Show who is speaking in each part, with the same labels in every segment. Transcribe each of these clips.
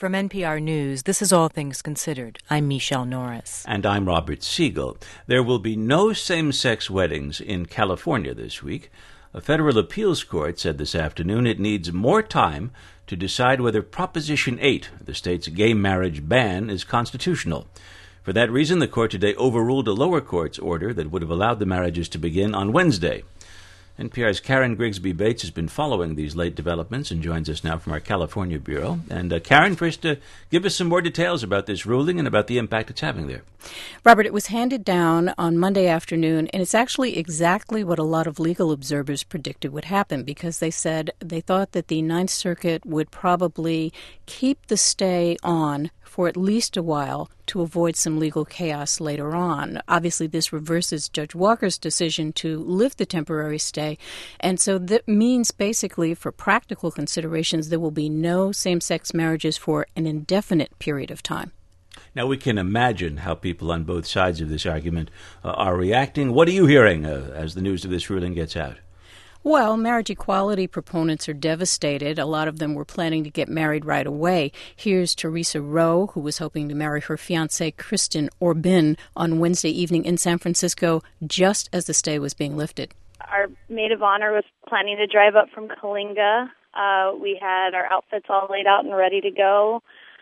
Speaker 1: From NPR News, this is All Things Considered. I'm Michelle Norris.
Speaker 2: And I'm Robert Siegel. There will be no same-sex weddings in California this week. A federal appeals court said this afternoon it needs more time to decide whether Proposition 8, the state's gay marriage ban, is constitutional. For that reason, the court today overruled a lower court's order that would have allowed the marriages to begin on Wednesday. NPR's Karen Grigsby Bates has been following these late developments and joins us now from our California bureau. And Karen, first, give us some more details about this ruling and about the impact it's having there.
Speaker 3: Robert, it was handed down on Monday afternoon, and it's actually exactly what a lot of legal observers predicted would happen, because they said they thought that the Ninth Circuit would probably keep the stay on for at least a while to avoid some legal chaos later on. Obviously, this reverses Judge Walker's decision to lift the temporary stay, and so that means basically, for practical considerations, there will be no same-sex marriages for an indefinite period of time.
Speaker 2: Now, we can imagine how people on both sides of this argument are reacting. What are you hearing as the news of this ruling gets out?
Speaker 3: Well, marriage equality proponents are devastated. A lot of them were planning to get married right away. Here's Teresa Rowe, who was hoping to marry her fiancé, Kristen Orbin, on Wednesday evening in San Francisco, just as the stay was being lifted.
Speaker 4: Our maid of honor was planning to drive up from Coalinga. We had our outfits all laid out and ready to go,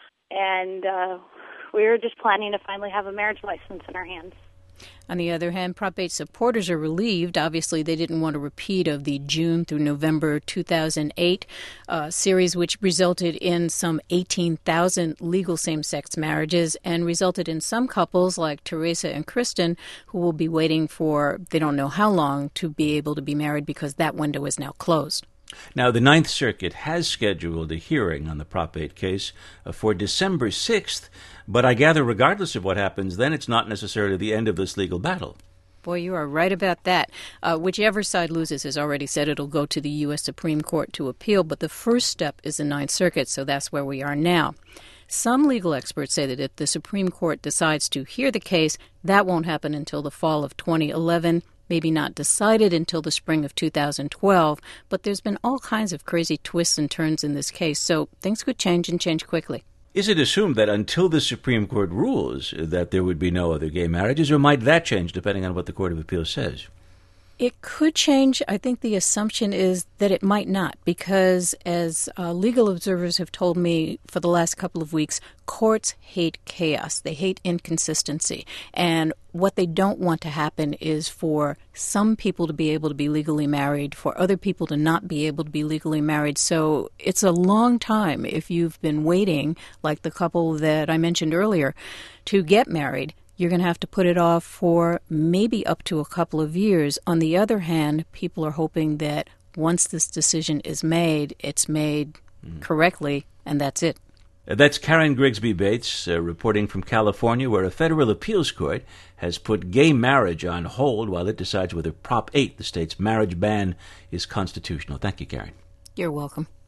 Speaker 4: and we were just planning to finally have a marriage license in our hands.
Speaker 3: On the other hand, Prop 8 supporters are relieved. Obviously, they didn't want a repeat of the June through November 2008 series, which resulted in some 18,000 legal same-sex marriages and resulted in some couples like Teresa and Kristen who will be waiting for, they don't know how long, to be able to be married because that window is now closed.
Speaker 2: Now, the Ninth Circuit has scheduled a hearing on the Prop 8 case for December 6th, but I gather regardless of what happens then, it's not necessarily the end of this legal battle.
Speaker 3: Boy, you are right about that. Whichever side loses has already said it'll go to the U.S. Supreme Court to appeal, but the first step is the Ninth Circuit, so that's where we are now. Some legal experts say that if the Supreme Court decides to hear the case, that won't happen until the fall of 2011. Maybe not decided until the spring of 2012, but there's been all kinds of crazy twists and turns in this case, so things could change and change quickly.
Speaker 2: Is it assumed that until the Supreme Court rules that there would be no other gay marriages, or might that change depending on what the Court of Appeals says?
Speaker 3: It could change. I think the assumption is that it might not, because as legal observers have told me for the last couple of weeks, courts hate chaos. They hate inconsistency. And what they don't want to happen is for some people to be able to be legally married, for other people to not be able to be legally married. So it's a long time if you've been waiting, like the couple that I mentioned earlier, to get married. You're going to have to put it off for maybe up to a couple of years. On the other hand, people are hoping that once this decision is made, it's made correctly, and that's it.
Speaker 2: That's Karen Grigsby Bates reporting from California, where a federal appeals court has put gay marriage on hold while it decides whether Prop 8, the state's marriage ban, is constitutional. Thank you, Karen.
Speaker 3: You're welcome.